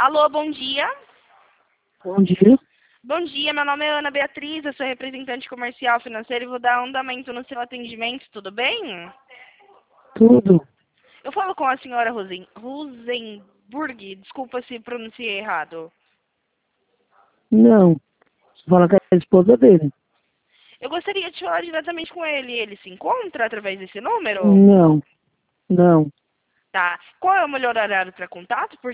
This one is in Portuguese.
Alô, bom dia. Bom dia. Bom dia, meu nome é Ana Beatriz, eu sou representante comercial financeira e vou dar andamento no seu atendimento, tudo bem? Tudo? Eu falo com a senhora Rosenburg, desculpa se pronunciei errado. Não. Você fala com a esposa dele? Eu gostaria de falar diretamente com ele. Ele se encontra através desse número? Não. Não. Tá. Qual é o melhor horário para contato, por